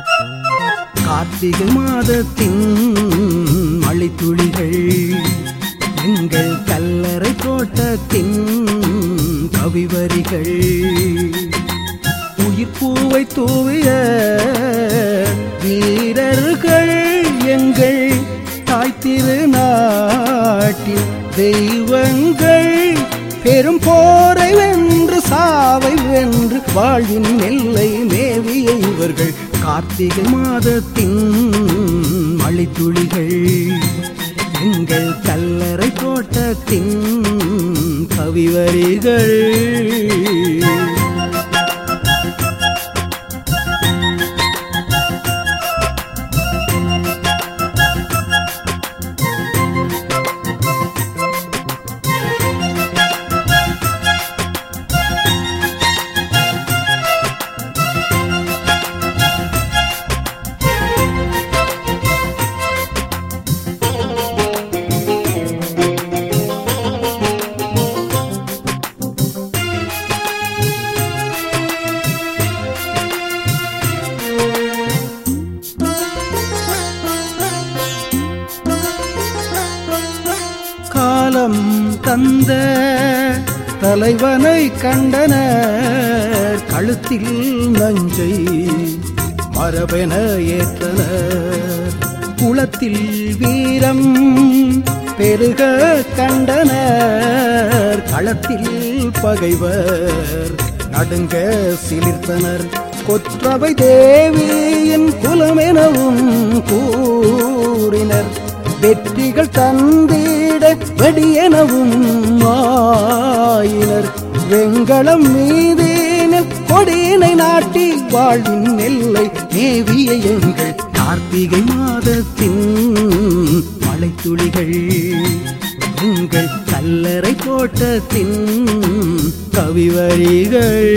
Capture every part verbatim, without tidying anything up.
கார்த்திகை மாதத்தின் மழைத்துளிகள் எங்கள் கல்லறை தோட்டத்தின் கவிவரிகள் உயிர்ப்பூவை தூவிய வீரர்கள் எங்கள் தாய் திருநாட்டின் தெய்வங்கள் பெரும் போரை வென்று சாவை வென்று வாழ்வின் எல்லை மேவிய இவர்கள் கார்த்திகை மாதத்தின் மழைத்துளிகள் எங்கள் கல்லறை தோட்டத்தின் கவிவரிகள். காலம் தந்த தலைவனை கண்டனர் கழுத்தில் நஞ்சை மரபென ஏற்றனர் குளத்தில் வீரம் பெருக கண்டனர் களத்தில் பகைவர் நடுங்க சிலிர்த்தனர் கொற்றவை தேவியின் குலமெனவும் கூறினர் வெற்றிகள் தந்திட வெடியெனவும் ஆயினர் வெங்கலம் மீதேனில் கொடியினை நாட்டி வாழ்வின் எல்லை மேவிய எங்கள் கார்த்திகை மாதத்தின் மழைத்துளிகள் எங்கள் கல்லறை தோட்டத்தின் கவிவரிகள்.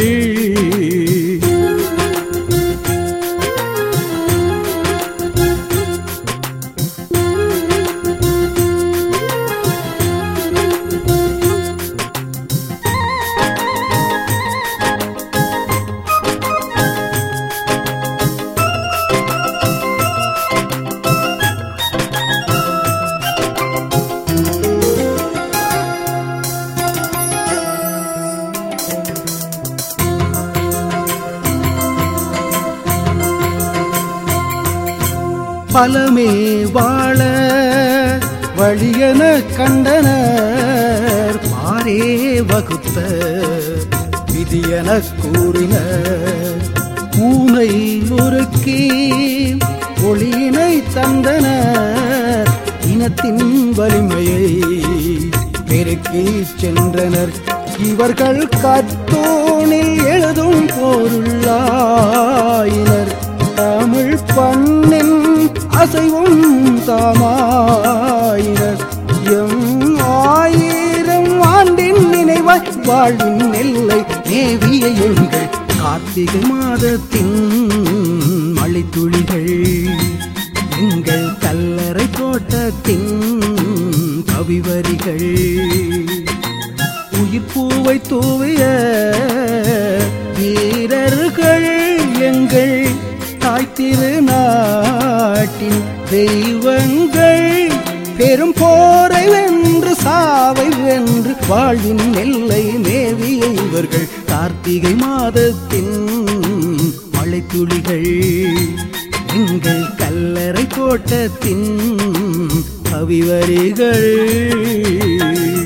பலமே வாழ வழியென கண்டனர் பாரே வகுத்த விதியென கூறினர் பூனை உருக்கி ஒளியினை தந்தனர் இனத்தின் வலிமையை பெருக்கி சென்றனர் இவர்கள் கத்தோனில் எழுதும் பொருளாயினர் தமிழ் பண்ணின் அசைவும் தாமாயினர் எம் ஆயிரம் ஆண்டின் நினைவாய் வாழ்வின் எல்லை மேவிய எங்கள் கார்த்திகை மாதத்தின் மழைத்துளிகள் எங்கள் கல்லறை தோட்டத்தின் கவிவரிகள் உயிர்ப்பூவை தூவிய வீரர்கள் எங்கள் தாய் திருநாட்டின் தெய்வங்கள் பெரும் போரை வென்று சாவை வென்று வாழ்வின் எல்லை மேவிய இவர்கள் கார்த்திகை மாதத்தின் மழைத்துளிகள் எங்கள் கல்லறை தோட்டத்தின் கவிவரிகள்.